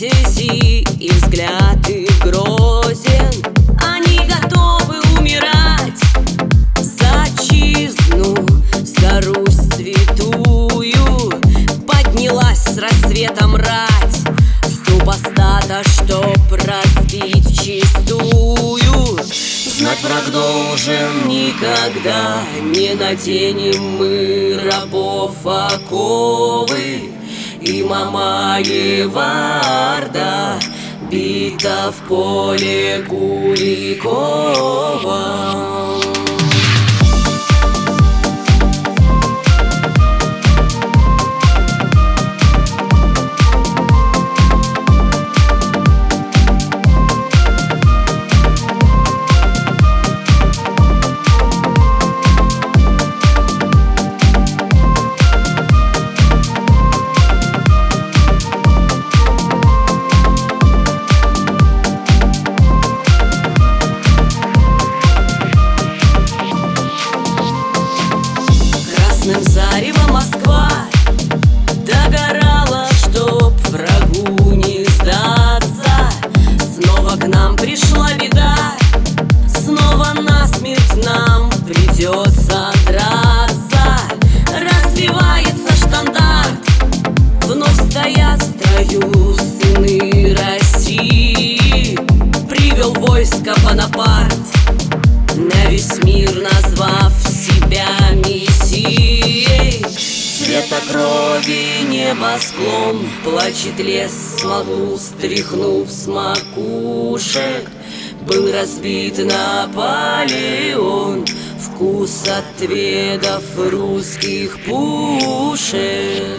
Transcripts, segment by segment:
витязи, и взгляд их грозен. Они готовы умирать за отчизну, за Русь святую. Поднялась с рассветом рать супостата, чтоб разбить вчистую. Знать враг должен никогда, не наденем мы рабов оковы. И Мамаева орда бита в поле Куликова. Красным заревом Москва догорала, чтоб врагу не сдаться. Снова к нам пришла беда, снова насмерть нам придется драться. Развивается штандарт, вновь стоят в строю сыны России. Привел войско Бонапарт, на весь мир назвав себя мессией. Цвета крови небосклон, плачет лес, смолу стряхнув с макушек. Был разбит Наполеон, вкус отведав русских пушек.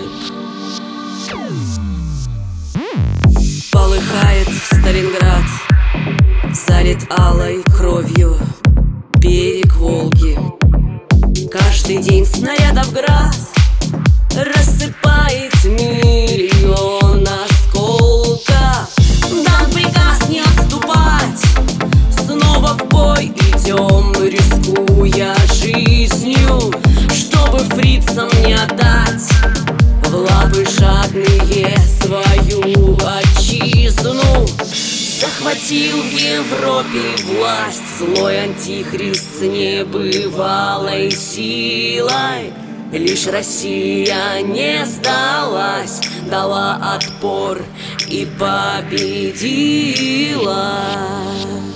Полыхает Сталинград, залит алой кровью берег Волги. Каждый день снарядов град рассыпает миллион осколков. Дан приказ не отступать, снова в бой идем, рискуя жизнью, чтобы фрицам не отдать в лапы жадные свою отчизну. Захватил в Европе власть злой антихрист с небывалой силой. Лишь Россия не сдалась, дала отпор и победила.